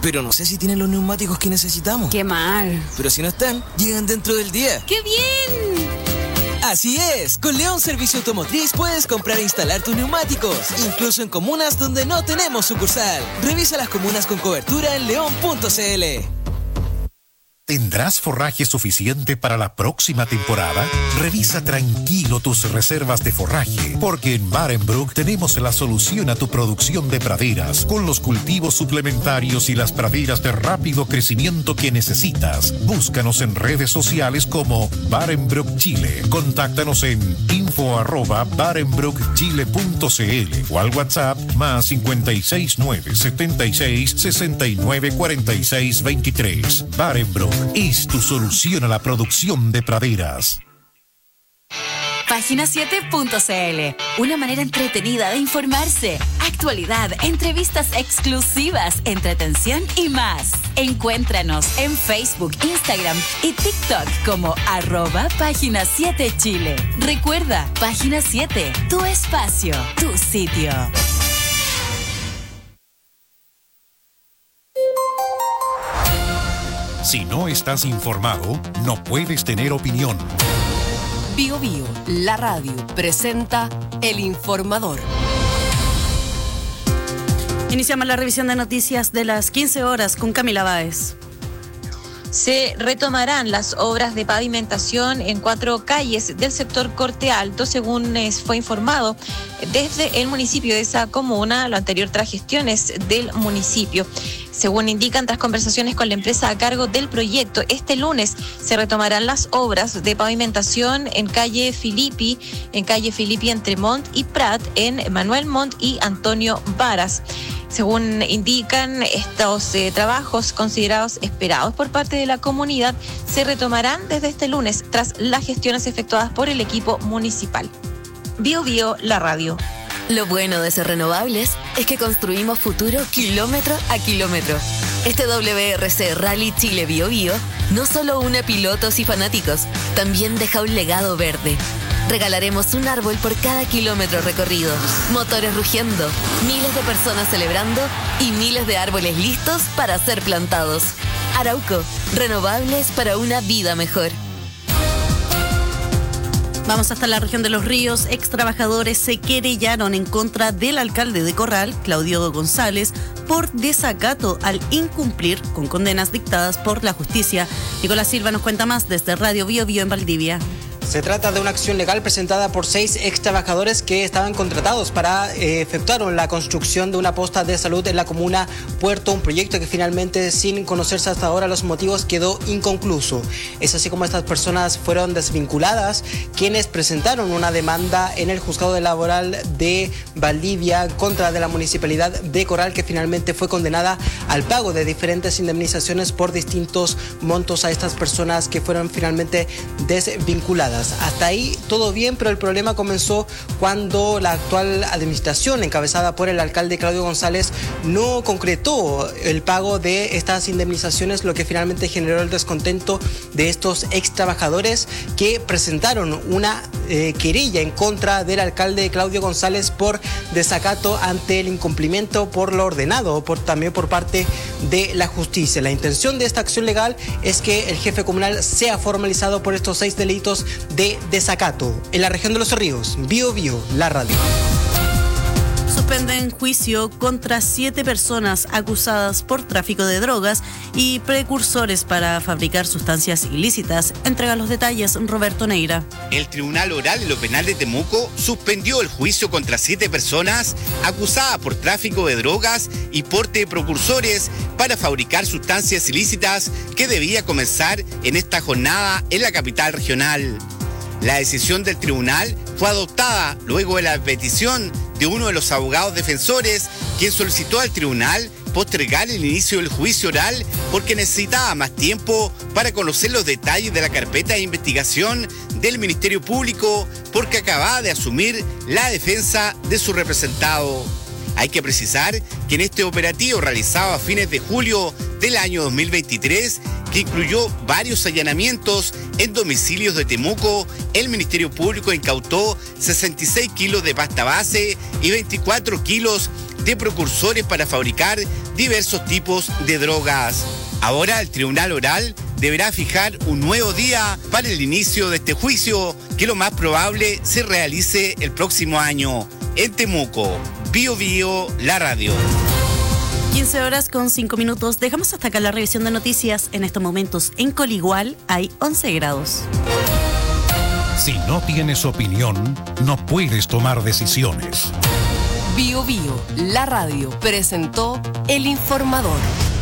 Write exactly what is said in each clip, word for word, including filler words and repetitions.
pero no sé si tienen los neumáticos que necesitamos. ¡Qué mal! Pero si no están, llegan dentro del día. ¡Qué bien! Así es, con León Servicio Automotriz puedes comprar e instalar tus neumáticos, incluso en comunas donde no tenemos sucursal. Revisa las comunas con cobertura en león punto c l. ¿Tendrás forraje suficiente para la próxima temporada? Revisa tranquilo tus reservas de forraje, porque en Barenbroek tenemos la solución a tu producción de praderas, con los cultivos suplementarios y las praderas de rápido crecimiento que necesitas. Búscanos en redes sociales como Barenbroek Chile. Contáctanos en info arroba barenbroek chile punto c l o al WhatsApp más cinco seis nueve siete seis seis nueve cuatro seis dos tres. Barenbroek es tu solución a la producción de praderas. Página siete punto c l, una manera entretenida de informarse, actualidad, entrevistas exclusivas, entretención y más. Encuéntranos en Facebook, Instagram y TikTok como arroba Página siete Chile. Recuerda, Página siete, tu espacio, tu sitio. Si no estás informado, no puedes tener opinión. Bio Bio, la radio, presenta El Informador. Iniciamos la revisión de noticias de las quince horas con Camila Báez. Se retomarán las obras de pavimentación en cuatro calles del sector Corte Alto, según fue informado desde el municipio de esa comuna, lo anterior tras gestiones del municipio. Según indican, tras conversaciones con la empresa a cargo del proyecto, este lunes se retomarán las obras de pavimentación en calle Filippi, en calle Filippi entre Montt y Prat, en Manuel Montt y Antonio Varas. Según indican, estos eh, trabajos considerados esperados por parte de la comunidad se retomarán desde este lunes tras las gestiones efectuadas por el equipo municipal. Bio Bio, la radio. Lo bueno de ser renovables es que construimos futuro kilómetro a kilómetro. Este W R C Rally Chile Bio Bio no solo une pilotos y fanáticos, también deja un legado verde. Regalaremos un árbol por cada kilómetro recorrido, motores rugiendo, miles de personas celebrando y miles de árboles listos para ser plantados. Arauco, renovables para una vida mejor. Vamos hasta la región de Los Ríos. Ex trabajadores se querellaron en contra del alcalde de Corral, Claudio González, por desacato al incumplir con condenas dictadas por la justicia. Nicolás Silva nos cuenta más desde Radio Bio Bio en Valdivia. Se trata de una acción legal presentada por seis ex trabajadores que estaban contratados para eh, efectuar la construcción de una posta de salud en la comuna Puerto, un proyecto que finalmente, sin conocerse hasta ahora los motivos, quedó inconcluso. Es así como estas personas fueron desvinculadas, quienes presentaron una demanda en el juzgado laboral de Valdivia contra de la municipalidad de Corral, que finalmente fue condenada al pago de diferentes indemnizaciones por distintos montos a estas personas que fueron finalmente desvinculadas. Hasta ahí todo bien, pero el problema comenzó cuando la actual administración, encabezada por el alcalde Claudio González, no concretó el pago de estas indemnizaciones, lo que finalmente generó el descontento de estos ex trabajadores que presentaron una eh, querella en contra del alcalde Claudio González por desacato ante el incumplimiento por lo ordenado, por, también por parte de la justicia. La intención de esta acción legal es que el jefe comunal sea formalizado por estos seis delitos de desacato. En la región de Los Ríos, Bio Bio, la radio. Suspenden juicio contra siete personas acusadas por tráfico de drogas y precursores para fabricar sustancias ilícitas. Entrega los detalles Roberto Neira. El Tribunal Oral de lo Penal de Temuco suspendió el juicio contra siete personas acusadas por tráfico de drogas y porte de precursores para fabricar sustancias ilícitas que debía comenzar en esta jornada en la capital regional. La decisión del tribunal fue adoptada luego de la petición de uno de los abogados defensores, quien solicitó al tribunal postergar el inicio del juicio oral porque necesitaba más tiempo para conocer los detalles de la carpeta de investigación del Ministerio Público, porque acababa de asumir la defensa de su representado. Hay que precisar que en este operativo realizado a fines de julio del año dos mil veintitrés, que incluyó varios allanamientos en domicilios de Temuco, el Ministerio Público incautó sesenta y seis kilos de pasta base y veinticuatro kilos de precursores para fabricar diversos tipos de drogas. Ahora el Tribunal Oral deberá fijar un nuevo día para el inicio de este juicio, que lo más probable se realice el próximo año. En Temuco, Bio Bio, la radio. quince horas con cinco minutos. Dejamos hasta acá la revisión de noticias. En estos momentos en Coligual hay once grados. Si no tienes opinión, no puedes tomar decisiones. Bio Bio, la radio, presentó El Informador.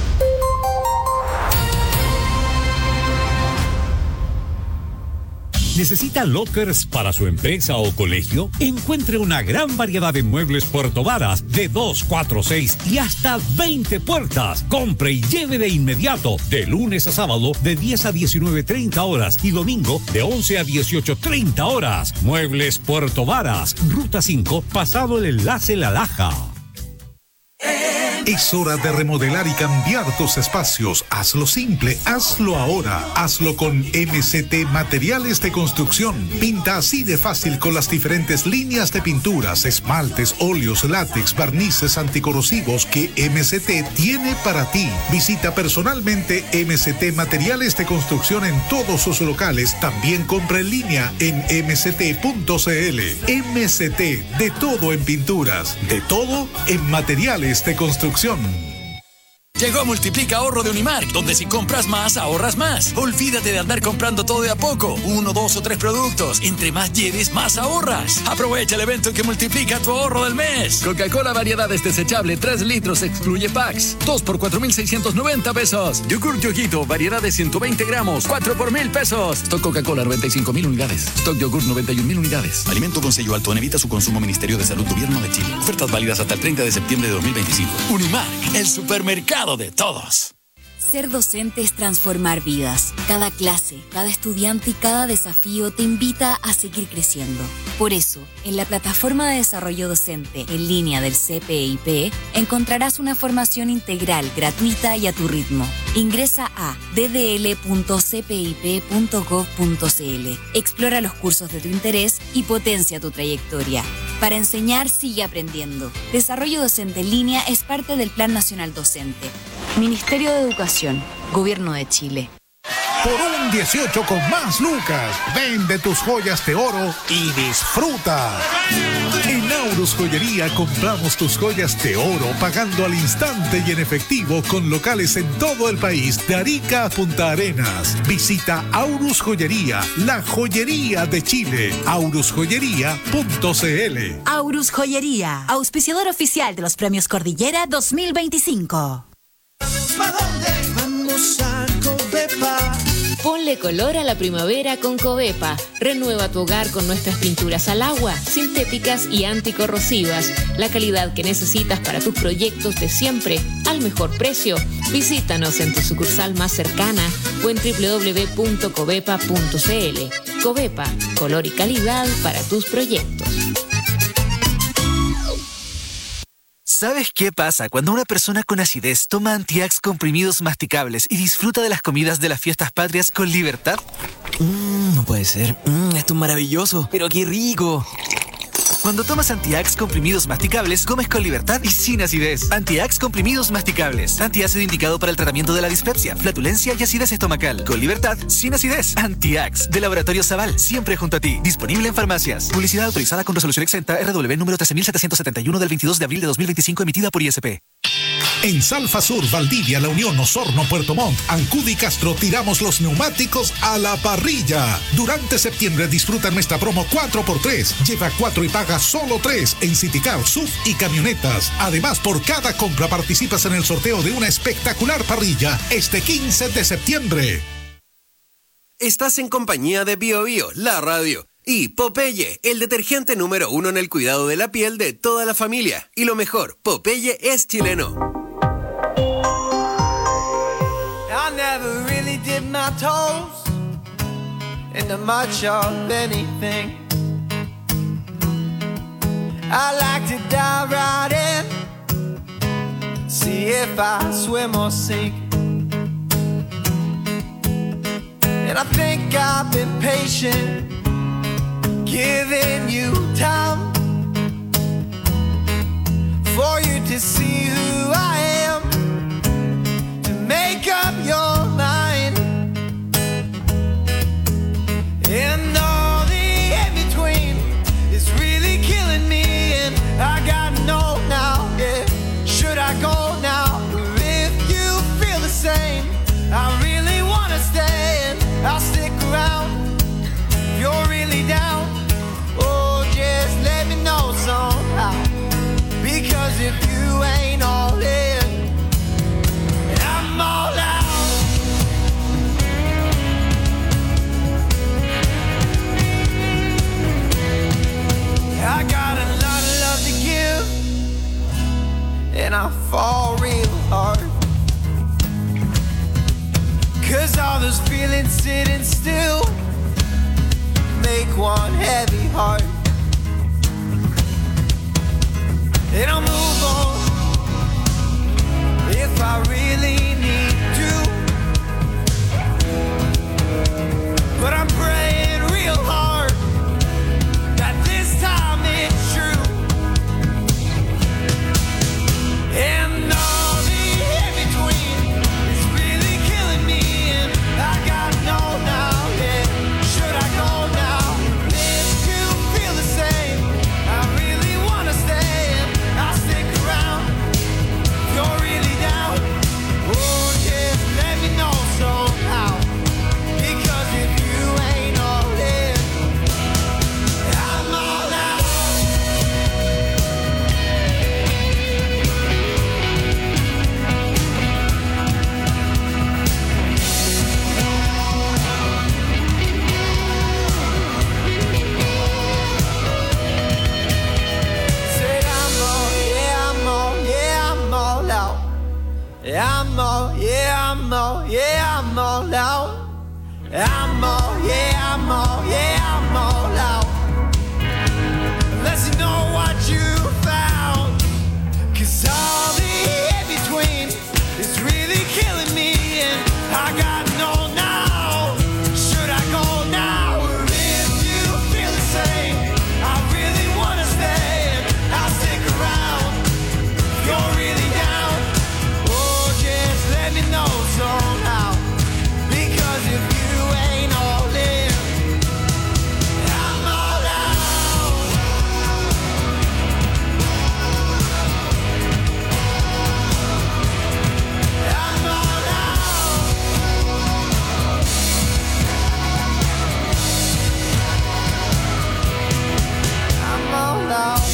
¿Necesita lockers para su empresa o colegio? Encuentre una gran variedad de muebles Puerto Varas de dos, cuatro, seis y hasta veinte puertas. Compre y lleve de inmediato, de lunes a sábado de diez a diecinueve treinta horas y domingo de once a dieciocho treinta horas. Muebles Puerto Varas, Ruta cinco, pasado el enlace La Laja. Es hora de remodelar y cambiar tus espacios. Hazlo simple, hazlo ahora. Hazlo con M C T Materiales de Construcción. Pinta así de fácil con las diferentes líneas de pinturas, esmaltes, óleos, látex, barnices anticorrosivos que M C T tiene para ti. Visita personalmente M C T Materiales de Construcción en todos sus locales. También compra en línea en m c t punto c l. M C T, de todo en pinturas, de todo en materiales de construcción. Llegó Multiplica Ahorro de Unimark, donde si compras más, ahorras más. Olvídate de andar comprando todo de a poco, uno, dos o tres productos. Entre más lleves, más ahorras. Aprovecha el evento que multiplica tu ahorro del mes. Coca-Cola Variedades Desechable, tres litros, excluye packs. dos por cuatro mil seiscientos noventa pesos. Yogur Yoguito, variedades ciento veinte gramos, cuatro por mil pesos. Stock Coca-Cola, noventa y cinco mil unidades. Stock Yogur, noventa y un mil unidades. Alimento con sello alto, evita su consumo. Ministerio de Salud, Gobierno de Chile. Ofertas válidas hasta el treinta de septiembre de dos mil veinticinco. Unimark, el supermercado de todos. Ser docente es transformar vidas. Cada clase, cada estudiante y cada desafío te invita a seguir creciendo. Por eso, en la plataforma de desarrollo docente en línea del C P I P, encontrarás una formación integral, gratuita y a tu ritmo. Ingresa a d d l punto c p i p punto gov punto c l. Explora los cursos de tu interés y potencia tu trayectoria. Para enseñar, sigue aprendiendo. Desarrollo docente en línea es parte del Plan Nacional Docente. Ministerio de Educación, Gobierno de Chile. Por un dieciocho con más lucas, vende tus joyas de oro y disfruta. En Aurus Joyería compramos tus joyas de oro pagando al instante y en efectivo con locales en todo el país, de Arica a Punta Arenas. Visita Aurus Joyería, la joyería de Chile. aurus joyería punto c l. Aurus Joyería, auspiciador oficial de los Premios Cordillera dos mil veinticinco. ¿Pa' dónde? Vamos a Covepa. Ponle color a la primavera con Covepa. Renueva tu hogar con nuestras pinturas al agua, sintéticas y anticorrosivas. La calidad que necesitas para tus proyectos de siempre, al mejor precio. Visítanos en tu sucursal más cercana o en w w w punto covepa punto c l. Covepa, color y calidad para tus proyectos. ¿Sabes qué pasa cuando una persona con acidez toma Antiax comprimidos masticables y disfruta de las comidas de las fiestas patrias con libertad? Mmm, no puede ser. Mmm, esto es maravilloso. Pero qué rico. Cuando tomas Antiax comprimidos masticables, comes con libertad y sin acidez. Antiax comprimidos masticables. Antiácido indicado para el tratamiento de la dispepsia, flatulencia y acidez estomacal. Con libertad, sin acidez. Antiax, de Laboratorio Zaval, siempre junto a ti. Disponible en farmacias. Publicidad autorizada con resolución exenta R W número trece mil setecientos setenta y uno del veintidós de abril de dos mil veinticinco, emitida por I S P. En Salfa Sur, Valdivia, La Unión, Osorno, Puerto Montt, Ancud y Castro tiramos los neumáticos a la parrilla. Durante septiembre disfruta nuestra promo cuatro por tres. Lleva cuatro y paga solo tres en Citicar, S U V y camionetas. Además, por cada compra participas en el sorteo de una espectacular parrilla este quince de septiembre. Estás en compañía de Bio Bio, la radio. Y Popeye, el detergente número uno en el cuidado de la piel de toda la familia. Y lo mejor, Popeye es chileno. I never really did my toes into much of anything. I like to dive right in, see if I swim or sink. And I think I've been patient, giving you time. for you to see who I am, to make up your mind. And all the in-between is really killing me, and I gotta know now, yeah, should I go now? If you feel the same, I really wanna stay, and I'll stick around if you're really down. Oh, just let me know somehow, because if you ain't all in, I'm all out. I got a lot of love to give, and I fall real hard, 'cause all those feelings sitting still make one heavy heart. And I'll move on if I really need to, but I'm praying real hard that this time it's true. And all the in-between is really killing me, and I gotta know now, yeah, should I go now? If you feel the same, I really wanna stay, and I'll stick around if you're really down. Oh, just let me know somehow, because if you ain't all in, I'm all out. Said I'm all, yeah, I'm all, yeah, I'm all out. I'm all, yeah, I'm all, yeah, I'm all out. I'm all, yeah, I'm all, yeah, I'm all out. Unless you know what you found, 'cause all the in-between is really killing me, and I gotta know now, should I go now? Or if you feel the same, I really wanna stay, and I'll stick around if you're really down. Oh, just let me know somehow, because if you ain't all in, I'm all out. I'm all out. I'm all out.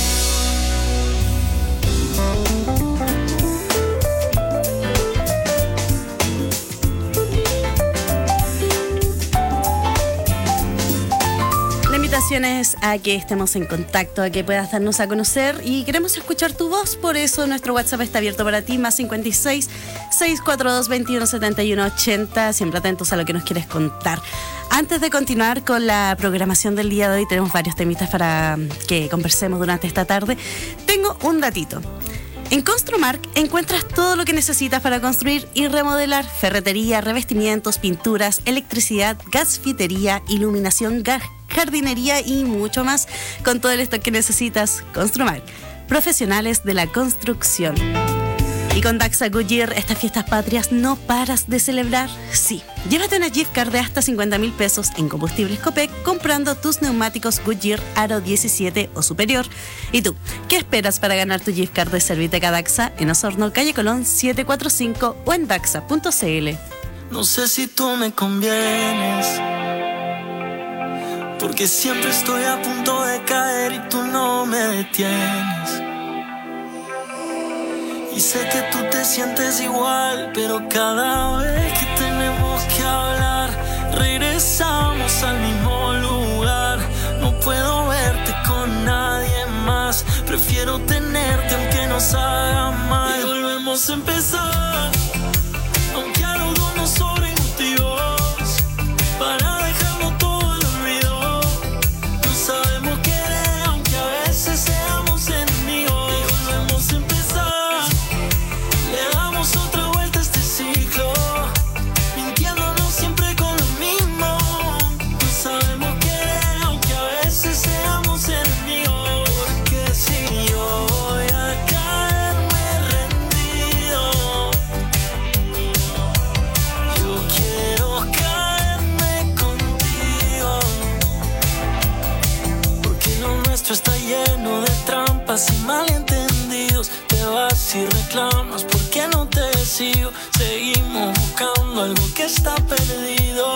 La invitación es a que estemos en contacto, a que puedas darnos a conocer y queremos escuchar tu voz, por eso nuestro WhatsApp está abierto para ti, más cincuenta y seis, seiscientos cuarenta y dos, veintiuno setenta y uno ochenta, siempre atentos a lo que nos quieres contar. Antes de continuar con la programación del día de hoy, tenemos varios temitas para que conversemos durante esta tarde. Tengo un datito. En Construmark encuentras todo lo que necesitas para construir y remodelar: ferretería, revestimientos, pinturas, electricidad, gasfitería, iluminación, gas, jardinería y mucho más. Con todo el stock que necesitas, Construmark, profesionales de la construcción. Y con Daxa Goodyear, estas fiestas patrias no paras de celebrar. Sí, llévate una gift card de hasta cincuenta mil pesos en combustibles Copec comprando tus neumáticos Goodyear Aro diecisiete o superior. ¿Y tú, qué esperas para ganar tu gift card de Serviteca Daxa en Osorno, calle Colón setecientos cuarenta y cinco o en daxa punto c l? No sé si tú me convienes, porque siempre estoy a punto de caer y tú no me detienes. Y sé que tú te sientes igual, pero cada vez que tenemos que hablar, regresamos al mismo lugar. No puedo verte con nadie más, prefiero tenerte aunque nos haga mal. Y volvemos a empezar, aunque a los dos nos sobren motivos para dejarlo todo al olvido. No sabemos querer aunque a veces seamos enemigos. Y volvemos a empezar, le damos otra vuelta a este ciclo, mintiéndonos siempre con lo mismo. No sabemos querer aunque a veces seamos enemigos. Porque si yo voy a caer, contigo. Seguimos buscando algo que está perdido.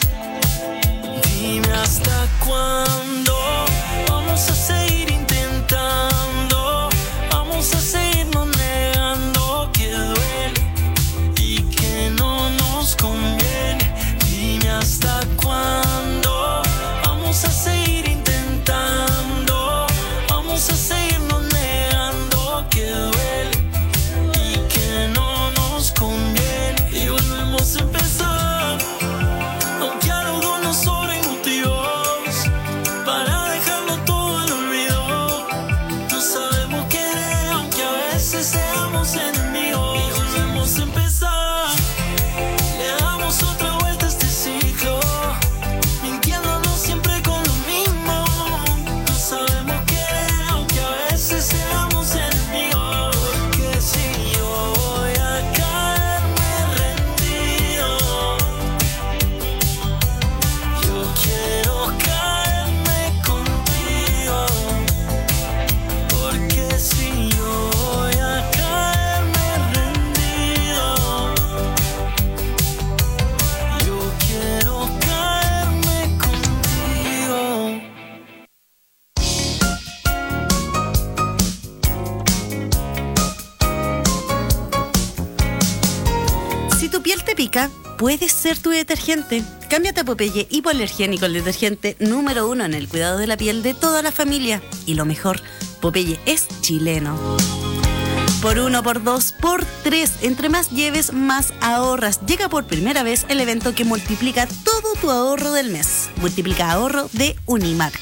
Dime hasta cuándo vamos a seguir intentando, vamos a seguirnos negando que duele y que no nos conviene. Dime hasta cuándo vamos a seguir intentando, vamos a seguirnos negando que duele y que no nos conviene. Y volvemos a empezar, aunque a los dos nos sobren motivos para dejarlo todo al olvido. No sabemos querer, aunque a veces seamos enemigos. Y volvemos a empezar, le damos otra vuelta a este ciclo, mintiéndonos siempre con lo mismo. No sabemos querer, aunque a veces seamos enemigos. Porque si yo voy a caerme rendido, yo quiero caerme contigo. Porque si yo voy a caerme rendido, yo quiero caerme contigo. Si tu piel te pica, puede ser tu detergente. Cámbiate a Popeye hipoalergénico, el detergente número uno en el cuidado de la piel de toda la familia. Y lo mejor, Popeye es chileno. Por uno, por dos, por tres. Entre más lleves, más ahorras. Llega por primera vez el evento que multiplica todo tu ahorro del mes. Multiplica ahorro de Unimark.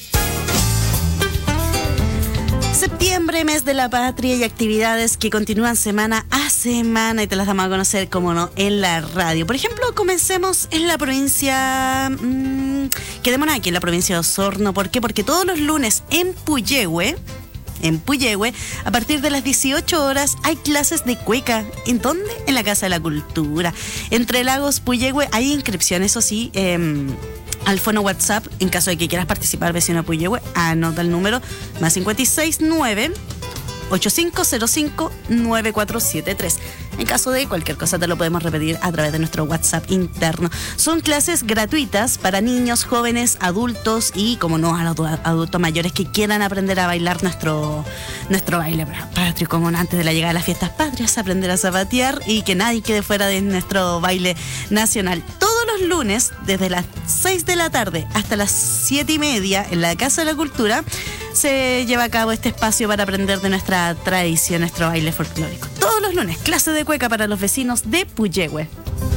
Septiembre, mes de la patria y actividades que continúan semana a semana y te las damos a conocer, como no, en la radio. Por ejemplo, comencemos en la provincia, mmm, quedémonos aquí en la provincia de Osorno. ¿Por qué? Porque todos los lunes en Puyehue, en Puyehue, a partir de las dieciocho horas hay clases de cueca. ¿En dónde? En la Casa de la Cultura. Entre Lagos, Puyehue, hay inscripciones, eso sí, eh, al fono WhatsApp, en caso de que quieras participar, vecino de Puyehue, anota el número más cinco seis nueve, ocho cinco cero cinco, nueve cuatro siete tres. En caso de cualquier cosa te lo podemos repetir a través de nuestro WhatsApp interno. Son clases gratuitas para niños, jóvenes, adultos y, como no, a los adultos mayores que quieran aprender a bailar nuestro, nuestro baile patrio, como antes de la llegada de las fiestas patrias, aprender a zapatear y que nadie quede fuera de nuestro baile nacional. Todos los lunes, desde las seis de la tarde hasta las siete y media, en la Casa de la Cultura, se lleva a cabo este espacio para aprender de nuestra tradición, nuestro baile folclórico. Todos los lunes, clase de cueca para los vecinos de Puyehue.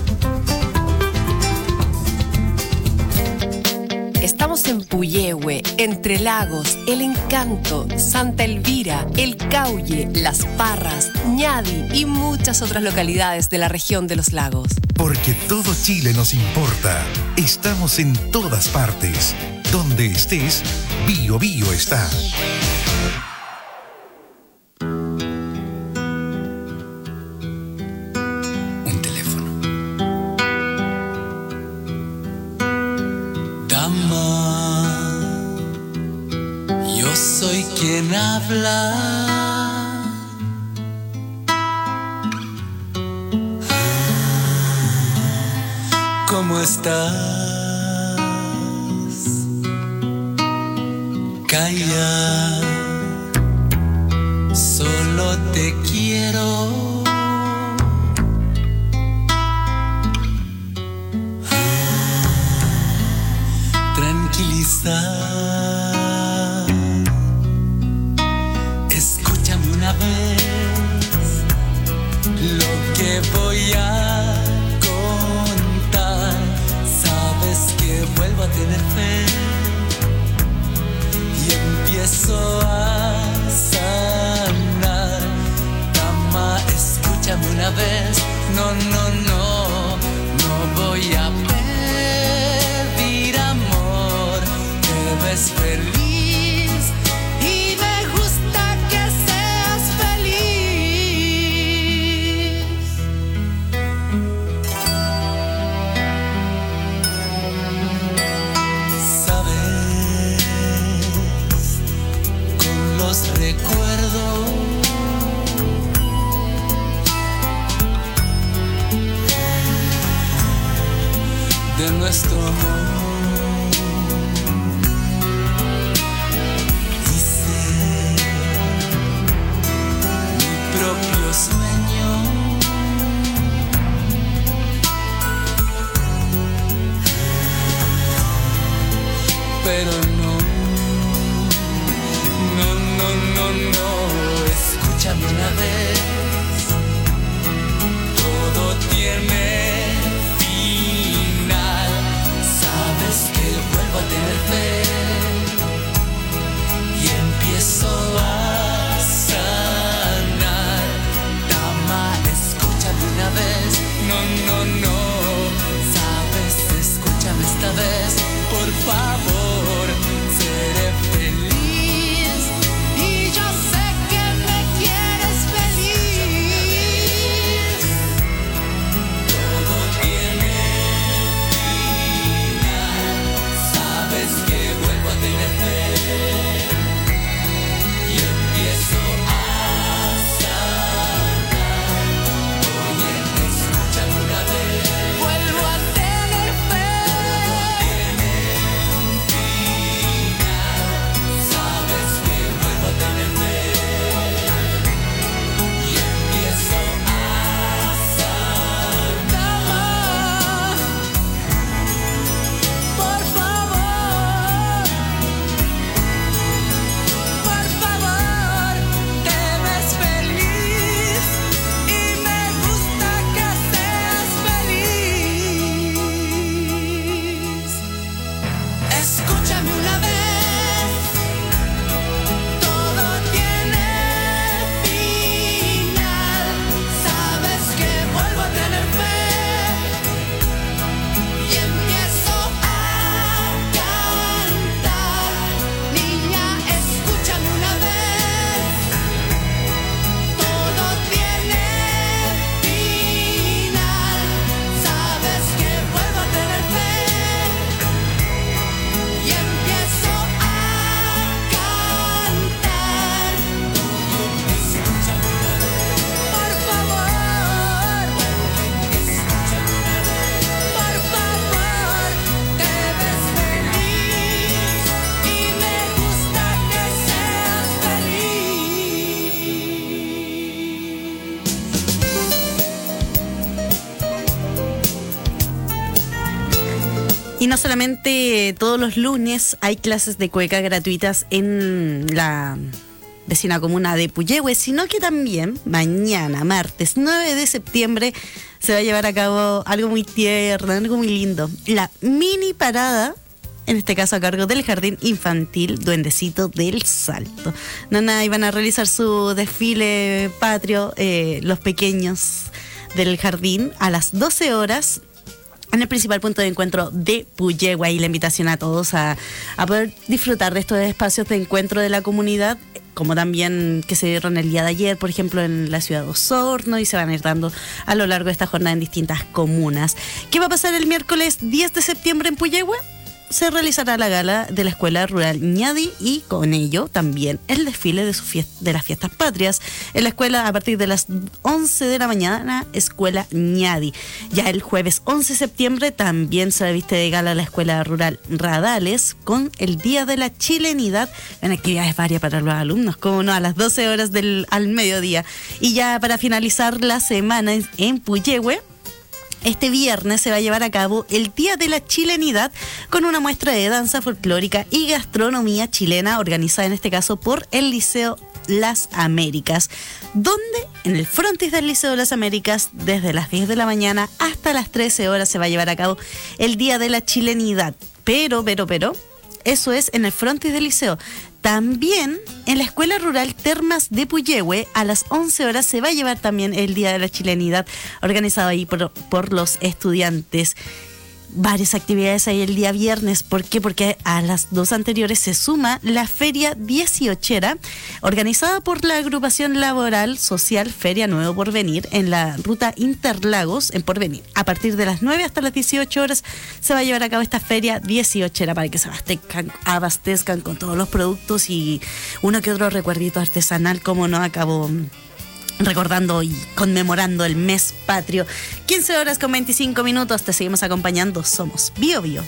Estamos en Puyehue, Entre Lagos, El Encanto, Santa Elvira, El Cauye, Las Parras, Ñadi y muchas otras localidades de la región de los lagos. Porque todo Chile nos importa. Estamos en todas partes. Donde estés, Bio Bio está. Un teléfono. Dama, yo soy quien habla. ¿Cómo estás? Calla, solo te quiero. Tranquilizar. Escúchame una vez lo que voy a contar. Sabes que vuelvo a tener fe y empiezo a sanar. Dama, escúchame una vez. No, no, no, no voy a pedir amor. Te ves feliz y me gusta que seas feliz. Sabes, con los recuerdos nuestro amor. Propio sueño, pero no, no, no, no, no, escúchame una vez, todo tiene final, sabes que vuelvo a tener fe y empiezo a no, no, no, sabes, escúchame esta vez, por favor, seré feliz y yo sé que me quieres feliz. Todo tiene final, sabes que vuelvo a tener fe y empiezo a Y no solamente todos los lunes hay clases de cueca gratuitas en la vecina comuna de Puyehue, sino que también mañana, martes nueve de septiembre, se va a llevar a cabo algo muy tierno, algo muy lindo. La mini parada, en este caso a cargo del Jardín Infantil Duendecito del Salto. Nana, iban a realizar su desfile patrio, eh, los pequeños del jardín, a las doce horas, en el principal punto de encuentro de Puyehue. Y la invitación a todos a, a poder disfrutar de estos espacios de encuentro de la comunidad, como también que se dieron el día de ayer, por ejemplo, en la ciudad de Osorno, y se van a ir dando a lo largo de esta jornada en distintas comunas. ¿Qué va a pasar el miércoles diez de septiembre en Puyehue? Se realizará la gala de la Escuela Rural Ñadi y con ello también el desfile de, su fiesta, de las fiestas patrias en la escuela a partir de las once de la mañana, Escuela Ñadi. Ya el jueves once de septiembre también se viste de gala la Escuela Rural Radales con el Día de la Chilenidad en actividades varias para los alumnos, como no, a las doce horas del, al mediodía. Y ya para finalizar la semana en, en Puyehue, este viernes se va a llevar a cabo el Día de la Chilenidad con una muestra de danza folclórica y gastronomía chilena organizada en este caso por el Liceo Las Américas, donde en el frontis del Liceo Las Américas desde las diez de la mañana hasta las trece horas se va a llevar a cabo el Día de la Chilenidad. Pero, pero, pero, eso es en el frontis del liceo. También en la Escuela Rural Termas de Puyehue a las once horas se va a llevar también el Día de la Chilenidad organizado ahí por, por los estudiantes. Varias actividades ahí el día viernes. ¿Por qué? Porque a las dos anteriores se suma la Feria dieciochera organizada por la agrupación laboral social Feria Nuevo Porvenir en la ruta Interlagos en Porvenir. A partir de las nueve hasta las dieciocho horas se va a llevar a cabo esta Feria dieciochera para que se abastezcan, abastezcan con todos los productos y uno que otro recuerdito artesanal, como no, acabo recordando y conmemorando el mes patrio. quince horas con veinticinco minutos, te seguimos acompañando. Somos Bio Bio.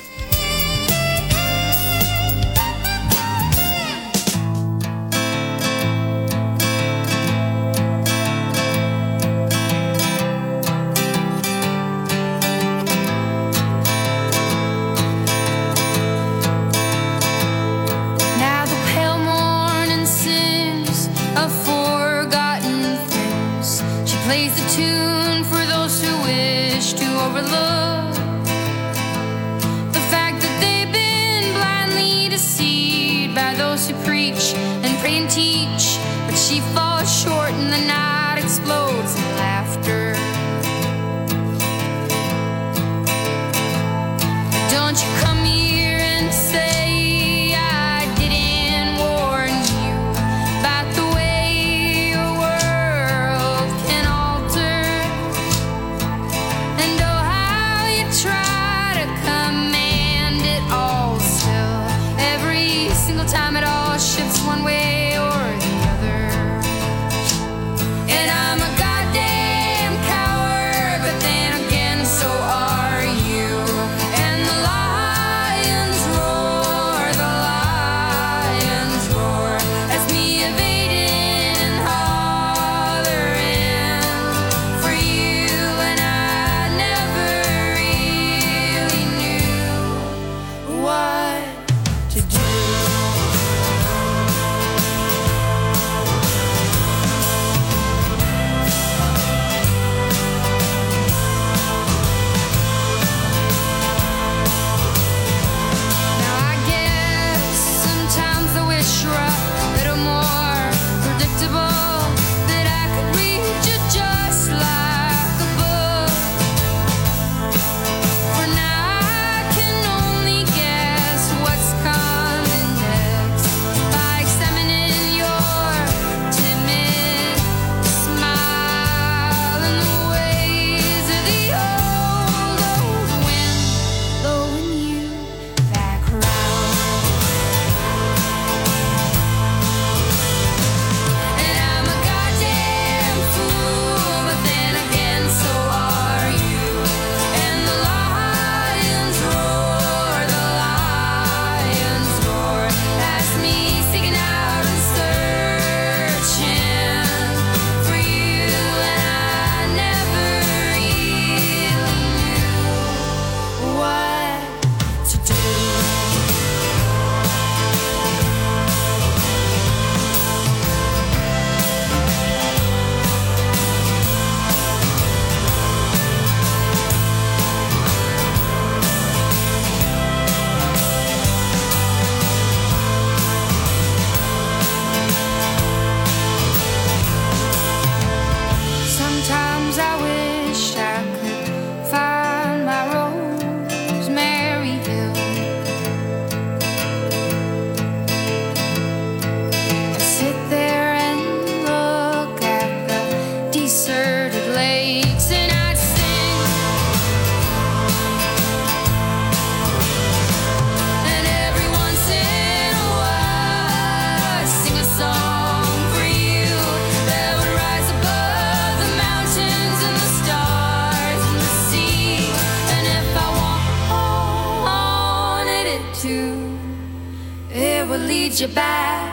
You back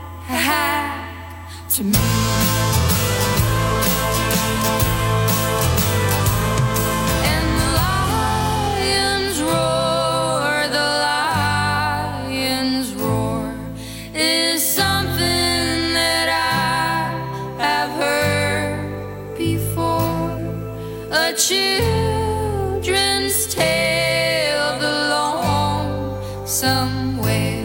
to me. And the lions roar, the lions roar is something that I have heard before. A children's tale, the lonesome wail.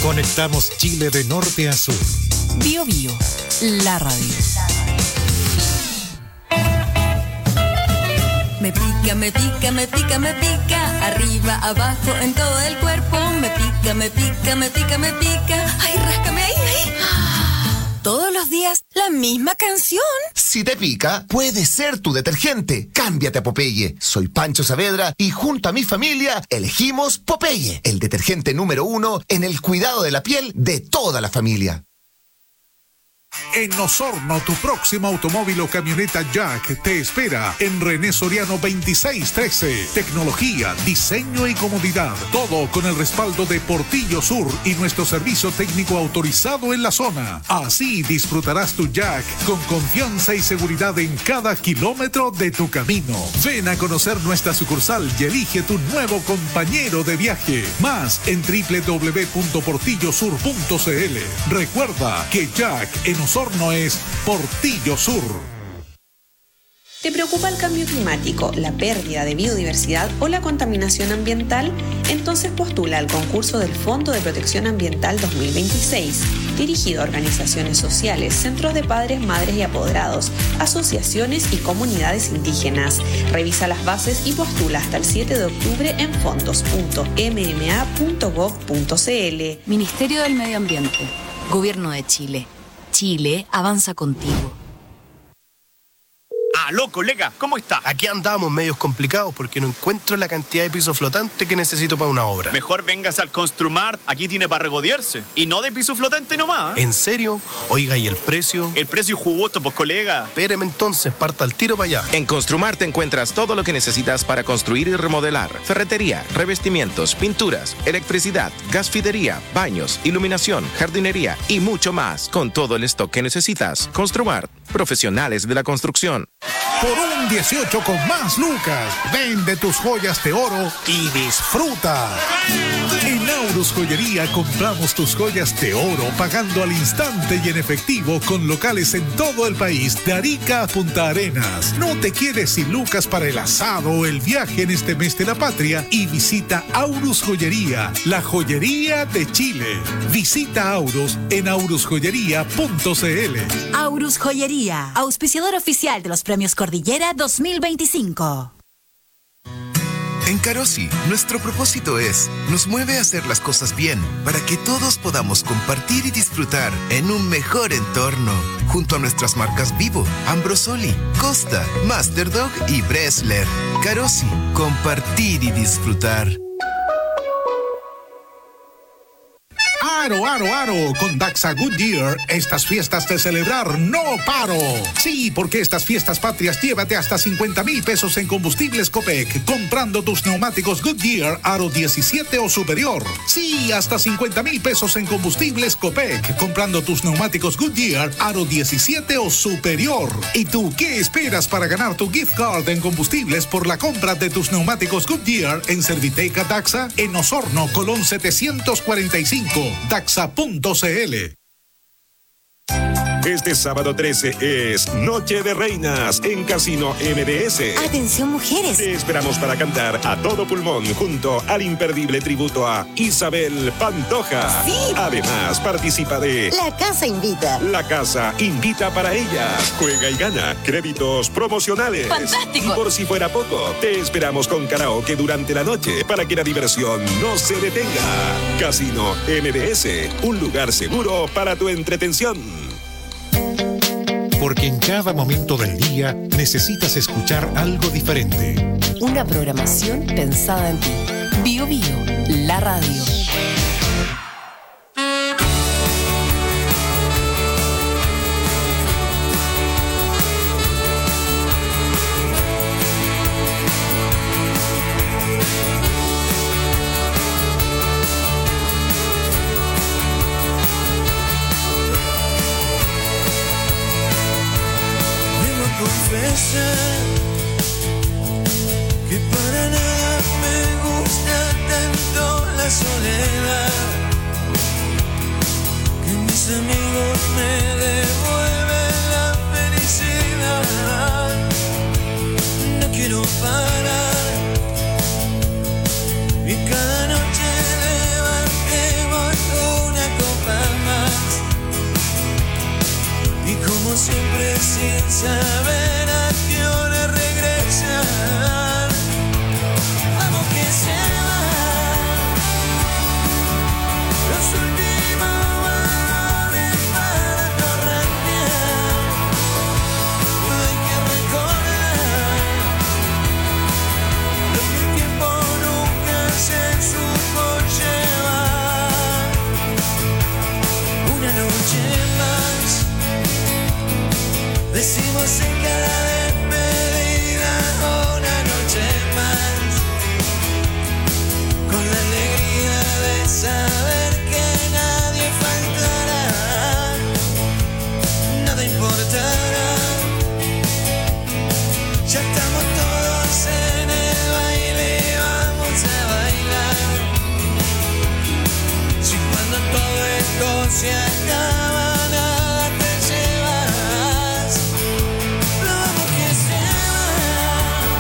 Conectamos Chile de norte a sur. Bio Bio, la radio. Me pica, me pica, me pica, me pica, arriba, abajo, en todo el cuerpo. Me pica, me pica, me pica, me pica. Ay, ráscame ahí, ahí. Todos los días la misma canción. Si te pica, puede ser tu detergente. Cámbiate a Popeye. Soy Pancho Saavedra y junto a mi familia elegimos Popeye, el detergente número uno en el cuidado de la piel de toda la familia. En Osorno, tu próximo automóvil o camioneta Jack te espera en René Soriano veintiséis trece. Tecnología, diseño y comodidad. Todo con el respaldo de Portillo Sur y nuestro servicio técnico autorizado en la zona. Así disfrutarás tu Jack con confianza y seguridad en cada kilómetro de tu camino. Ven a conocer nuestra sucursal y elige tu nuevo compañero de viaje. Más en doble u doble u doble u punto portillo sur punto c l. Recuerda que Jack en Osorno es Portillo Sur. ¿Te preocupa el cambio climático, la pérdida de biodiversidad o la contaminación ambiental? Entonces postula al concurso del Fondo de Protección Ambiental dos mil veintiséis, dirigido a organizaciones sociales, centros de padres, madres y apoderados, asociaciones y comunidades indígenas. Revisa las bases y postula hasta el siete de octubre en fondos punto m m a punto gov punto c l. Ministerio del Medio Ambiente. Gobierno de Chile. Chile avanza contigo. Aló, colega, ¿cómo está? Aquí andamos medios complicados porque no encuentro la cantidad de piso flotante que necesito para una obra. Mejor véngase al Construmart, aquí tiene para regodearse. Y no de piso flotante nomás. ¿En serio? Oiga, ¿y el precio? El precio es jugoso, pues, colega. Espéreme entonces, parta al tiro para allá. En Construmart encuentras todo lo que necesitas para construir y remodelar. Ferretería, revestimientos, pinturas, electricidad, gasfidería, baños, iluminación, jardinería y mucho más. Con todo el stock que necesitas. Construmart, profesionales de la construcción. Por un dieciocho con más lucas, vende tus joyas de oro y disfruta. En Aurus Joyería compramos tus joyas de oro pagando al instante y en efectivo con locales en todo el país, de Arica a Punta Arenas. No te quedes sin lucas para el asado o el viaje en este mes de la patria y visita Aurus Joyería, la joyería de Chile. Visita Aurus en aurus joyería punto c l. Aurus Joyería, auspiciador oficial de los premios Cordillera dos mil veinticinco. En Carosi, nuestro propósito es, nos mueve a hacer las cosas bien, para que todos podamos compartir y disfrutar en un mejor entorno, junto a nuestras marcas Vivo, Ambrosoli, Costa, Masterdog y Bresler. Carosi, compartir y disfrutar. Aro, aro, aro, con Daxa Goodyear, estas fiestas de celebrar no paro. Sí, porque estas fiestas patrias llévate hasta cincuenta mil pesos en combustibles Copec, comprando tus neumáticos Goodyear Aro diecisiete o superior. Sí, hasta cincuenta mil pesos en combustibles Copec, comprando tus neumáticos Goodyear Aro diecisiete o superior. ¿Y tú qué esperas para ganar tu gift card en combustibles por la compra de tus neumáticos Goodyear en Serviteca Daxa, en Osorno, Colón setecientos cuarenta y cinco? daxa punto c l. Este sábado trece es Noche de Reinas en Casino M D S. Atención, mujeres. Te esperamos para cantar a todo pulmón junto al imperdible tributo a Isabel Pantoja. Sí. Además, participa de La Casa Invita. La Casa Invita para ellas. Juega y gana créditos promocionales. ¡Fantástico! Y por si fuera poco, te esperamos con karaoke durante la noche para que la diversión no se detenga. Casino M D S, un lugar seguro para tu entretención. Porque en cada momento del día necesitas escuchar algo diferente. Una programación pensada en ti. Bio Bio, la radio. Que para nada me gusta tanto la soledad, que mis amigos me devuelven la felicidad. No quiero parar y cada noche levantemos una saber a qué hora regresan. Vamos que se van los últimos vagones para torrentear. Hay que recordar lo que el tiempo nunca se supo llevar. Una noche más, decimos en cada despedida, una noche más, con la alegría de saber que nadie faltará, nada importará. Ya estamos todos en el baile, vamos a bailar. Si cuando todo esto se acaba, nada te llevas. Vamos que se van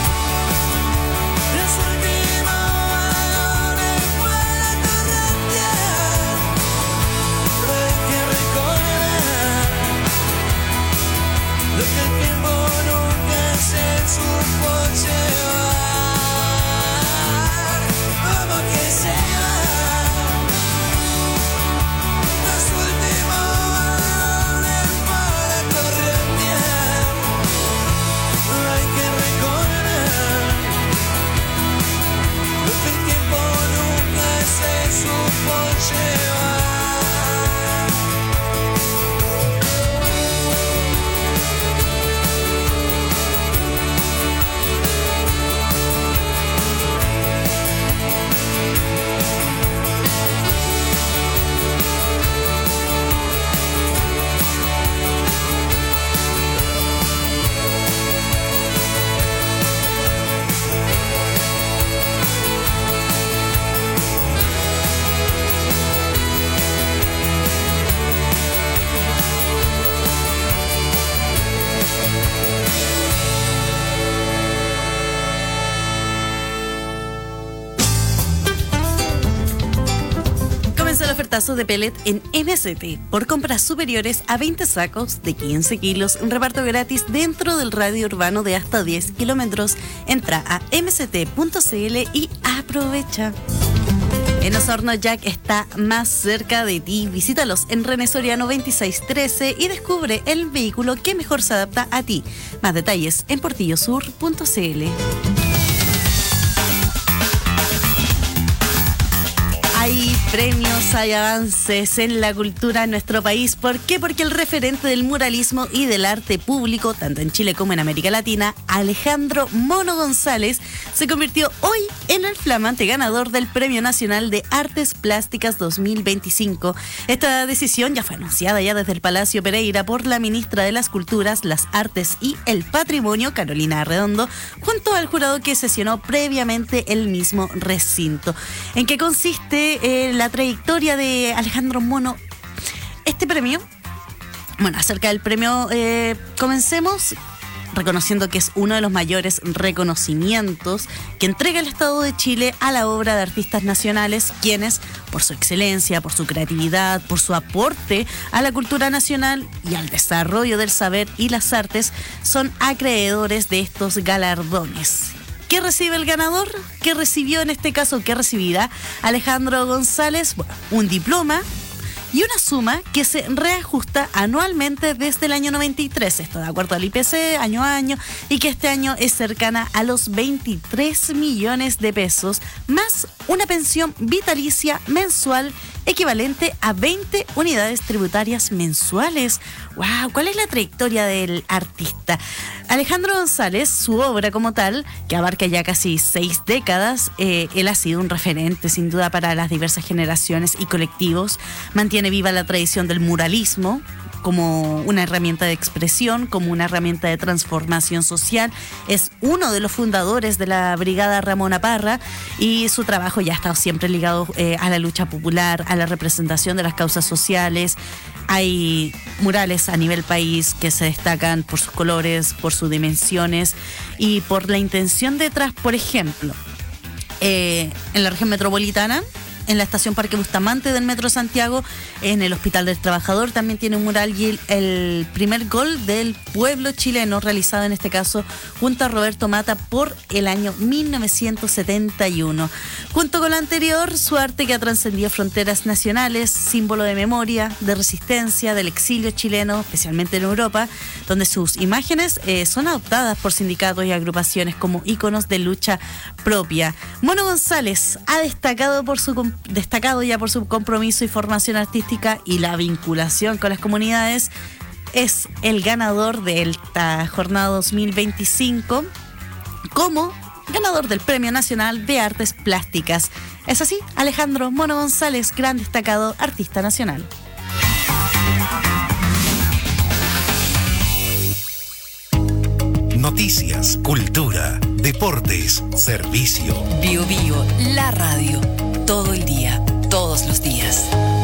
los últimos vagones para torrentear. Hay que recordar lo que el tiempo nunca se supo llevar. Vamos que se van los últimos vagones para torrentear. Hay que recordar lo que el tiempo nunca se supo llevar. Comenzó el ofertazo de pellet en M S T. Por compras superiores a veinte sacos de quince kilos, un reparto gratis dentro del radio urbano de hasta diez kilómetros. Entra a m s t punto c l y aprovecha. En Osorno Jack está más cerca de ti. Visítalos en René Soriano veintiséis trece y descubre el vehículo que mejor se adapta a ti. Más detalles en portillosur punto c l. Hay premios, hay avances en la cultura en nuestro país. ¿Por qué? Porque el referente del muralismo y del arte público, tanto en Chile como en América Latina, Alejandro Mono González, se convirtió hoy en el flamante ganador del Premio Nacional de Artes Plásticas dos mil veinticinco. Esta decisión ya fue anunciada ya desde el Palacio Pereira por la ministra de las Culturas, las Artes y el Patrimonio, Carolina Arredondo, junto al jurado que sesionó previamente el mismo recinto. ¿En qué consiste Eh, la trayectoria de Alejandro Mono? Este premio, bueno, acerca del premio, eh, comencemos reconociendo que es uno de los mayores reconocimientos que entrega el Estado de Chile a la obra de artistas nacionales, quienes, por su excelencia, por su creatividad, por su aporte a la cultura nacional y al desarrollo del saber y las artes, son acreedores de estos galardones. ¿Qué recibe el ganador? ¿Qué recibió en este caso? ¿Qué recibirá Alejandro González? Bueno, un diploma y una suma que se reajusta anualmente desde el año noventa y tres, esto de acuerdo al I P C, año a año, y que este año es cercana a los veintitrés millones de pesos, más una pensión vitalicia mensual equivalente a veinte unidades tributarias mensuales. ¡Wow! ¿Cuál es la trayectoria del artista? Alejandro González, su obra como tal, que abarca ya casi seis décadas, eh, él ha sido un referente sin duda para las diversas generaciones y colectivos. Mantiene viva la tradición del muralismo como una herramienta de expresión, como una herramienta de transformación social. Es uno de los fundadores de la Brigada Ramona Parra y su trabajo ya ha estado siempre ligado eh, a la lucha popular, a la representación de las causas sociales. Hay murales a nivel país que se destacan por sus colores, por sus dimensiones y por la intención detrás. Por ejemplo, eh, en la región metropolitana, en la estación Parque Bustamante del Metro Santiago, en el Hospital del Trabajador también tiene un mural, y el, el primer gol del pueblo chileno, realizado en este caso junto a Roberto Mata por el año mil novecientos setenta y uno. Junto con lo anterior, su arte que ha trascendido fronteras nacionales, símbolo de memoria, de resistencia, del exilio chileno, especialmente en Europa, donde sus imágenes eh, son adoptadas por sindicatos y agrupaciones como íconos de lucha propia. Mono González ha destacado por su destacado ya por su compromiso y formación artística y la vinculación con las comunidades. Es el ganador de esta jornada dos mil veinticinco como ganador del Premio Nacional de Artes Plásticas. Es así, Alejandro Mono González, gran destacado artista nacional. Noticias, cultura, deportes, servicio. Bio Bio, la radio. Todo el día, todos los días.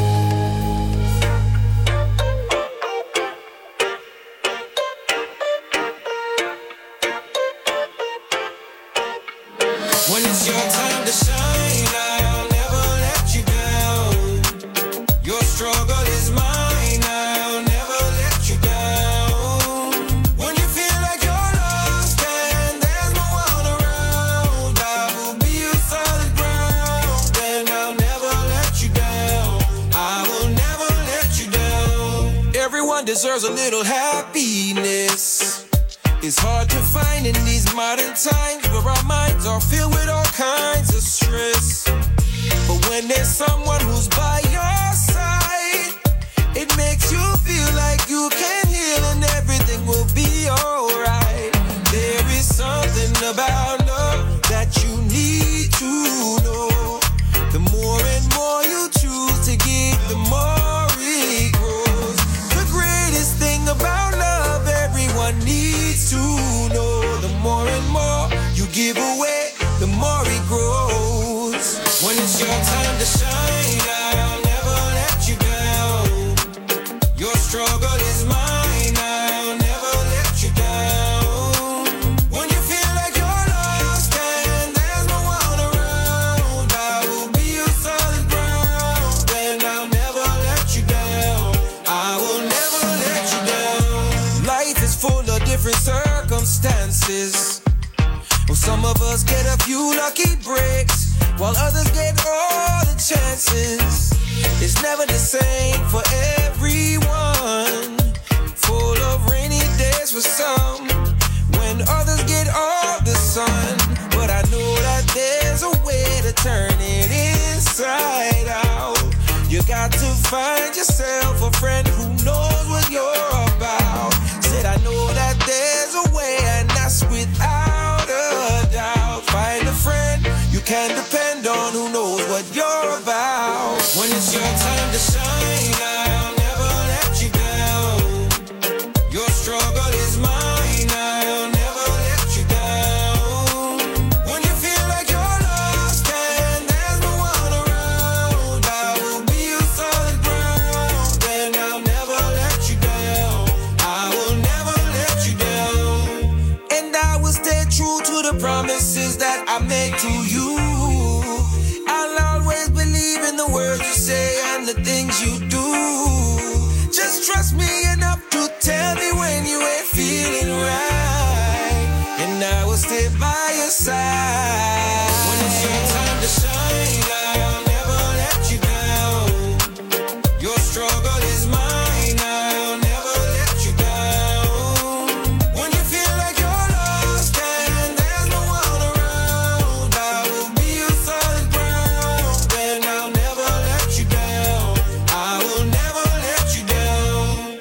When it's your time to shine, I'll never let you down. Your struggle is mine, I'll never let you down. When you feel like you're lost and there's no one around, I will be your solid ground, and I'll never let you down. I will never let you down. Everyone deserves a little happiness. It's hard to find in these modern times where our minds are filled with all kinds of stress. But when there's someone who's by your side, it makes you feel like you can heal and everything will be alright. There is something about love that you need to know. The more and more you choose to give, the more it grows. The greatest thing about love everyone needs to know. The more and more you give away, the more it grows. When it's your time to shine, I'll never let you down. Your struggle is mine, I'll never let you down. When you feel like you're lost and there's no one around, I will be your solid ground, and I'll never let you down. I will never let you down. Life is full of different circumstances. Well, some of us get a few lucky breaks, while others get all the chances. It's never the same for everyone. Full of rainy days for some, when others get all the sun. But I know that there's a way to turn it inside out. You got to find yourself a friend who knows what you're about. Said I know that there's a way, and that's without a doubt. Find a friend you can depend on who knows what you're about. When it's your time to shine, I'll never let you down. Your struggle is mine, I'll never let you down. When you feel like you're lost and there's no one around, I will be your solid ground, and I'll never let you down. I will never let you down. And I will stay true to the promises that I made to you. I'll always believe in the words you say and the things you do. Just trust me enough to tell me when you ain't feeling right, and I will stay by your side. When it's your time to shine, I'll never let you down. Your struggle is mine, I'll never let you down. When you feel like you're lost and there's no one around, I will be your solid ground, and I'll never let you down. I will never let you down.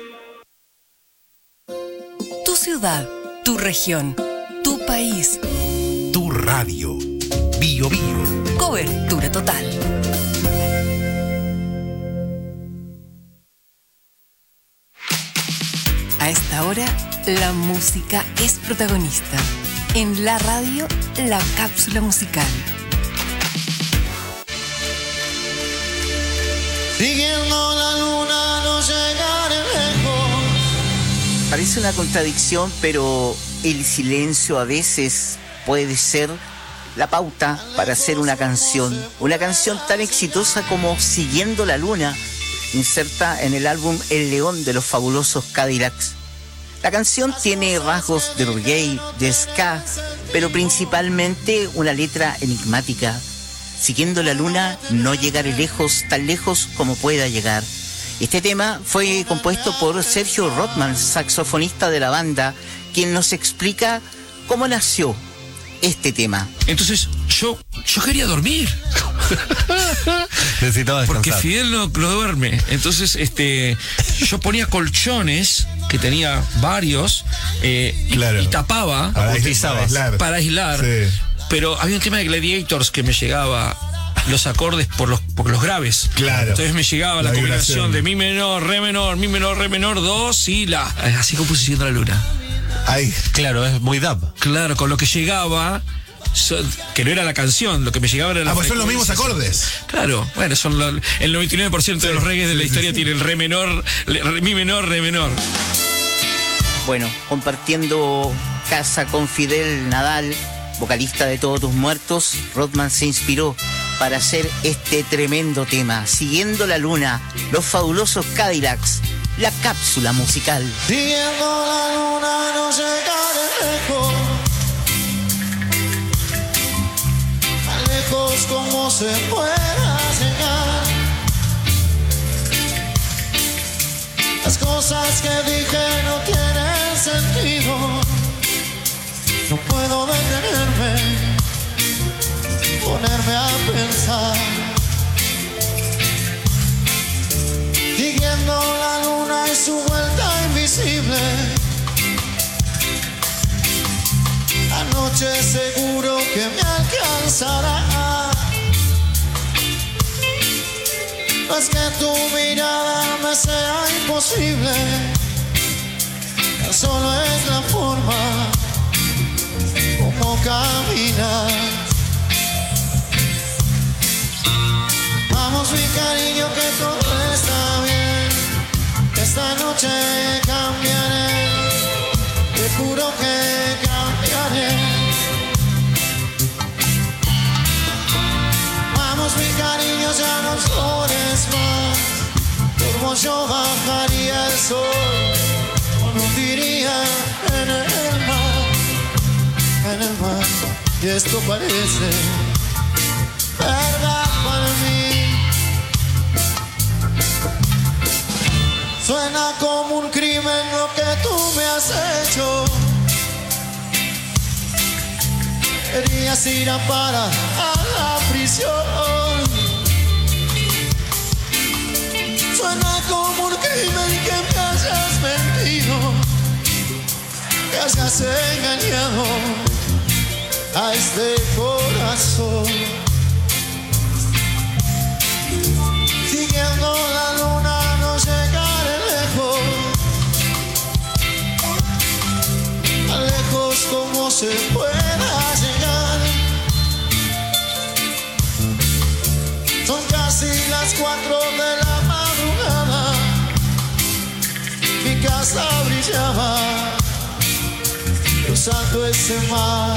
Tu ciudad, tu región, tu país. Tu radio. Bio Bio. Cobertura total. A esta hora, la música es protagonista. En la radio, la cápsula musical. Siguiendo la luna no llegaré lejos. Parece una contradicción, pero el silencio a veces puede ser la pauta para hacer una canción, una canción tan exitosa como Siguiendo la Luna, inserta en el álbum El León de los Fabulosos Cadillacs. La canción tiene rasgos de reggae, de ska, pero principalmente una letra enigmática. Siguiendo la luna, no llegaré lejos, tan lejos como pueda llegar. Este tema fue compuesto por Sergio Rothman, saxofonista de la banda, quien nos explica cómo nació este tema. Entonces, yo, yo quería dormir. Necesitaba descansar. Porque Fidel no, no duerme. Entonces, este, yo ponía colchones, que tenía varios, eh, claro. y, y tapaba. Para, para aislar. Para aislar. Sí. Pero había un tema de Gladiators que me llegaba los acordes por los, por los graves. Claro. Entonces me llegaba la, la combinación de mi menor, re menor, mi menor, re menor, dos y la. Así compuse Siguiendo la Luna. Ay, claro, es muy dub. Claro, con lo que llegaba, so, que no era la canción, lo que me llegaba era la. Ah, pues son los mismos acordes. Claro, bueno, son lo, el noventa y nueve por ciento sí, de los reggae de la sí, historia sí, tiene el re menor, re, mi menor, re menor. Bueno, compartiendo casa con Fidel Nadal, vocalista de Todos Tus Muertos, Rothman se inspiró para hacer este tremendo tema, Siguiendo la Luna, los Fabulosos Cadillacs, la cápsula musical. Siguiendo la luna no llegaré lejos, tan lejos como se pueda llegar. Las cosas que dije no tienen sentido, no puedo detenerme, ponerme a pensar. Siguiendo la luna y su vuelta invisible, la noche seguro que me alcanzará. No es que tu mirada me sea imposible, tan solo es la forma como caminas. Vamos mi cariño que todo está bien, esta noche cambiaré, te juro que cambiaré. Vamos mi cariño, ya no llores más, por vos yo bajaría el sol, o no hundiría en el mar, en el mar, y esto parece verdad para mí. Suena como un crimen lo que tú me has hecho. Querías ir a parar a la prisión. Suena como un crimen que me hayas mentido, que hayas engañado a este corazón. Siguiendo la luna no llegaré lejos, tan lejos como se pueda llegar. Son casi las cuatro de la madrugada, mi casa brillaba cruzando ese mar.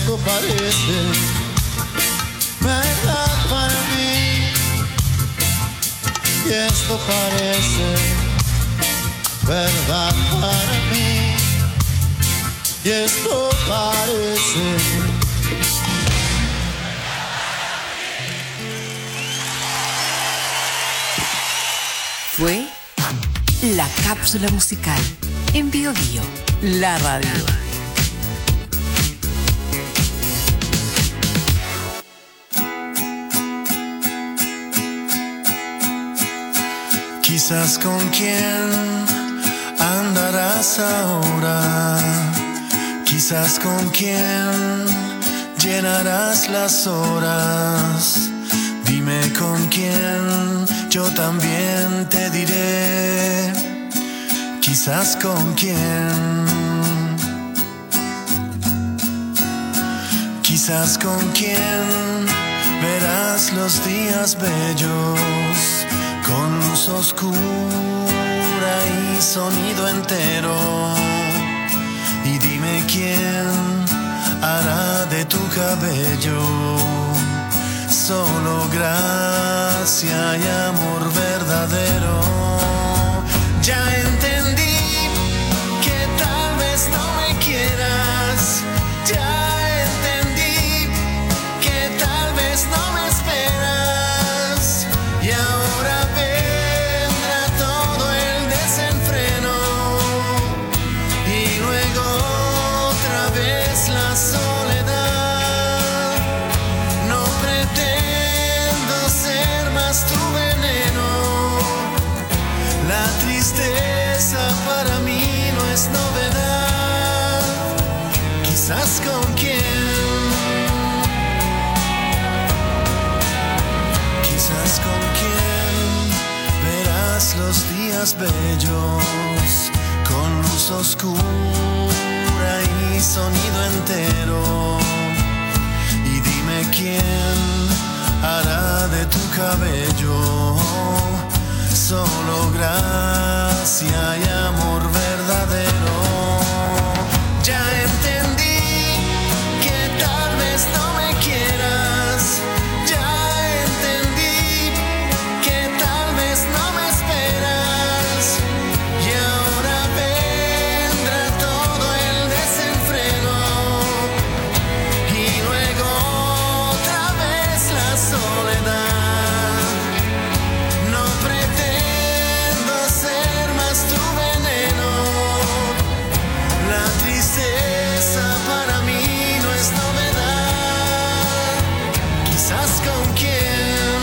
esto parece verdad para mí, y esto parece verdad para mí, y esto parece. Fue la cápsula musical en Bio Bio, la radio. Quizás con quién andarás ahora, quizás con quién llenarás las horas. Dime con quién, yo también te diré, quizás con quién, quizás con quién verás los días bellos, con luz oscura y sonido entero. Y dime quién hará de tu cabello solo gracia y amor verdadero. Ya entendí que tal vez no me quieras, ya entendí que tal vez no me esperas, y ahora vendrá todo el desenfreno y luego otra vez la soledad. No pretendo ser más tu veneno, la tristeza para mí no es novedad. Quizás con quién, quizás con quién verás los días bellos, con luz oscura y sonido entero. Y dime quién hará de tu cabello solo gracia y amor verdadero. Ya entendí que tal vez no me quieras, ya entendí que tal vez no me esperas, y ahora vendrá todo el desenfreno y luego otra vez la soledad. No pretendo ser más tu veneno, la tristeza para mí no es novedad. Quizás con quién,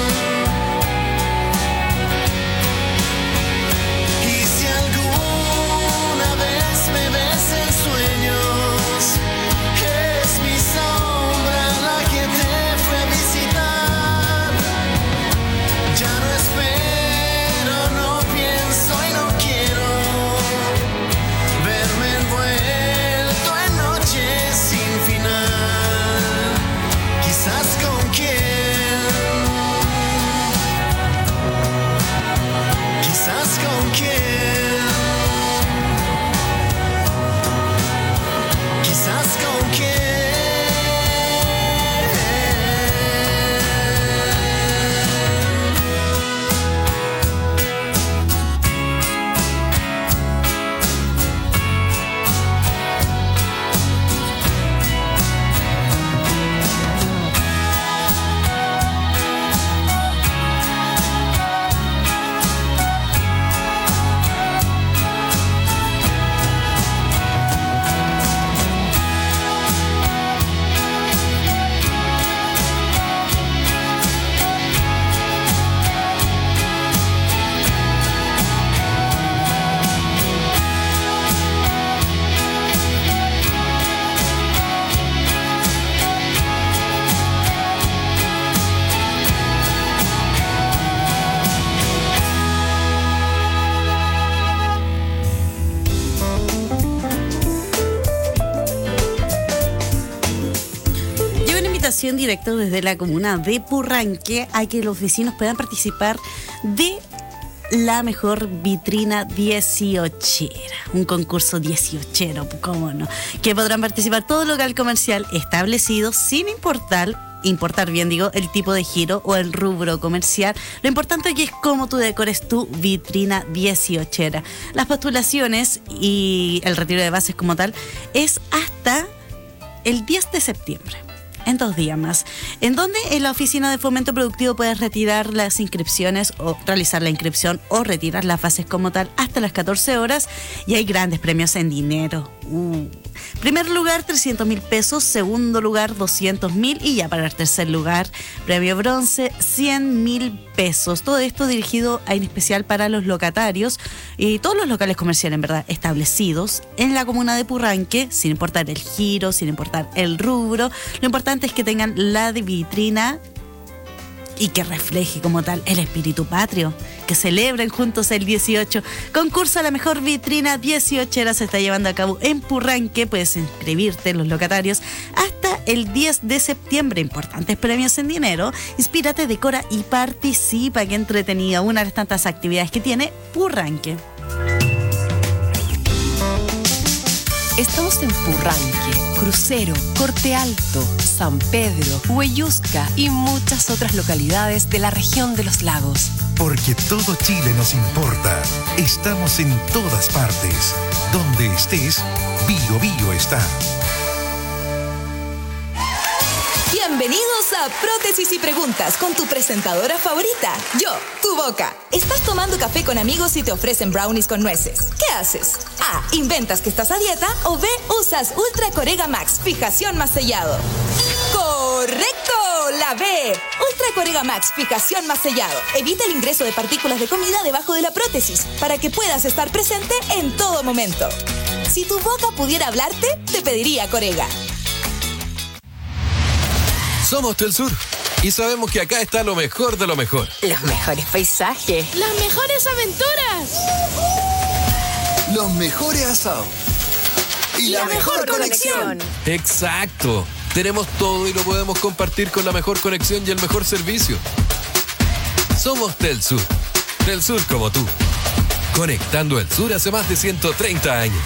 y si alguna vez me ves en sueños, es mi sombra la que te fue a visitar. Ya no espero, no pienso y no quiero verme envuelto en noches sin final. Quizás con quién, quizás con quién, quizás con quién. Directo desde la comuna de Purranque a que los vecinos puedan participar de la mejor vitrina dieciochera. Un concurso dieciochero, cómo no. Que podrán participar todo local comercial establecido sin importar importar bien digo, el tipo de giro o el rubro comercial. Lo importante aquí es cómo tú decores tu vitrina dieciochera. Las postulaciones y el retiro de bases como tal es hasta el diez de septiembre. En dos días más. En donde en la oficina de fomento productivo puedes retirar las inscripciones o realizar la inscripción o retirar las bases como tal hasta las catorce horas y hay grandes premios en dinero. Uh. Primer lugar trescientos mil pesos, segundo lugar doscientos mil y ya para el tercer lugar premio bronce cien mil pesos. Todo esto dirigido en especial para los locatarios y todos los locales comerciales en verdad establecidos en la comuna de Purranque, sin importar el giro, sin importar el rubro. Lo importante es que tengan la de vitrina y que refleje como tal el espíritu patrio. Que celebren juntos el dieciocho. Concurso a la mejor vitrina dieciochera se está llevando a cabo en Purranque. Puedes inscribirte en los locatarios hasta el diez de septiembre. Importantes premios en dinero. Inspírate, decora y participa. Qué entretenida. Una de las tantas actividades que tiene Purranque. Estamos en Purranque, Crucero, Corte Alto, San Pedro, Huellusca y muchas otras localidades de la región de los lagos. Porque todo Chile nos importa. Estamos en todas partes. Donde estés, Bio Bio está. Bienvenidos a Prótesis y Preguntas con tu presentadora favorita, yo, tu boca. Estás tomando café con amigos y te ofrecen brownies con nueces. ¿Qué haces? A. Inventas que estás a dieta o B. Usas Ultra Corega Max, fijación más sellado. ¡Correcto! La B. Ultra Corega Max, fijación más sellado. Evita el ingreso de partículas de comida debajo de la prótesis para que puedas estar presente en todo momento. Si tu boca pudiera hablarte, te pediría Corega. Somos Telsur y sabemos que acá está lo mejor de lo mejor. Los mejores paisajes. Las mejores aventuras. Los mejores asados. Y, y la, la mejor, mejor conexión. conexión. Exacto. Tenemos todo y lo podemos compartir con la mejor conexión y el mejor servicio. Somos Telsur. Telsur como tú. Conectando el sur hace más de ciento treinta años.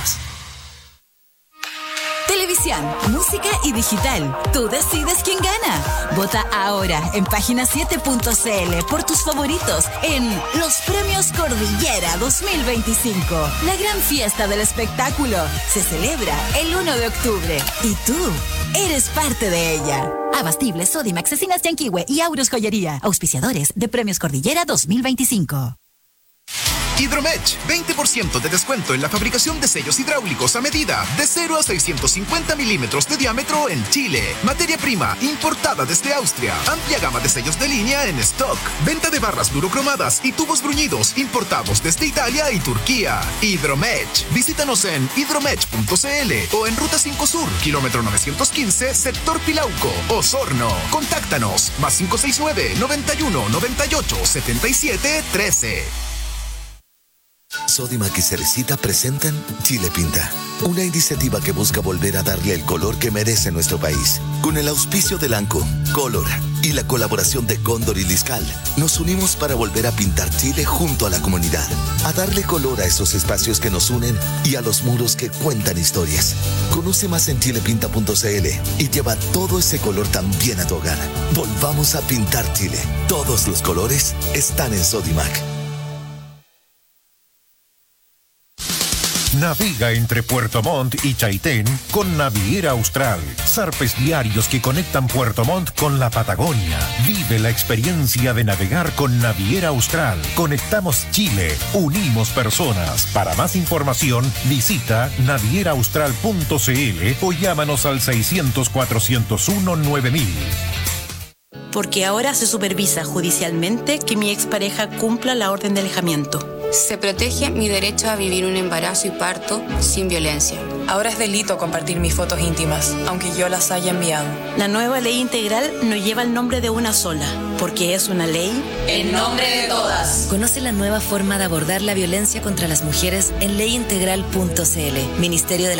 Televisión, música y digital. Tú decides quién gana. Vota ahora en página siete punto c l por tus favoritos en los Premios Cordillera dos mil veinticinco. La gran fiesta del espectáculo se celebra el uno de octubre y tú eres parte de ella. Abastible, Sodimac, Cecinas Yanquihue y Auros Joyería, auspiciadores de Premios Cordillera dos mil veinticinco. Hidromatch, veinte por ciento de descuento en la fabricación de sellos hidráulicos a medida, de cero a seiscientos cincuenta milímetros de diámetro en Chile. Materia prima, importada desde Austria. Amplia gama de sellos de línea en stock. Venta de barras durocromadas y tubos bruñidos, importados desde Italia y Turquía. Hidromatch. Visítanos en hidromatch punto c l o en Ruta cinco Sur, kilómetro novecientos quince, sector Pilauco, Osorno. Contáctanos, más cinco seis nueve, noventa y uno, noventa y ocho, setenta y siete, trece. Sodimac y Cerecita presentan Chile Pinta, una iniciativa que busca volver a darle el color que merece nuestro país. Con el auspicio de Lanco, Color y la colaboración de Cóndor y Liscal, nos unimos para volver a pintar Chile junto a la comunidad, a darle color a esos espacios que nos unen y a los muros que cuentan historias. Conoce más en chile pinta punto c l y lleva todo ese color también a tu hogar. Volvamos a pintar Chile. Todos los colores están en Sodimac. Navega entre Puerto Montt y Chaitén con Naviera Austral. Zarpes diarios que conectan Puerto Montt con la Patagonia. Vive la experiencia de navegar con Naviera Austral. Conectamos Chile, unimos personas. Para más información, visita naviera austral punto c l o llámanos al seiscientos, cuatrocientos uno, nueve mil. Porque ahora se supervisa judicialmente que mi expareja cumpla la orden de alejamiento. Se protege mi derecho a vivir un embarazo y parto sin violencia. Ahora es delito compartir mis fotos íntimas, aunque yo las haya enviado. La nueva ley integral no lleva el nombre de una sola, porque es una ley en nombre de todas. Conoce la nueva forma de abordar la violencia contra las mujeres en ley integral punto c l. Ministerio de la